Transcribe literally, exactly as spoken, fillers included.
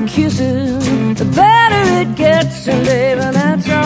kisses, the better it gets. And baby, that's all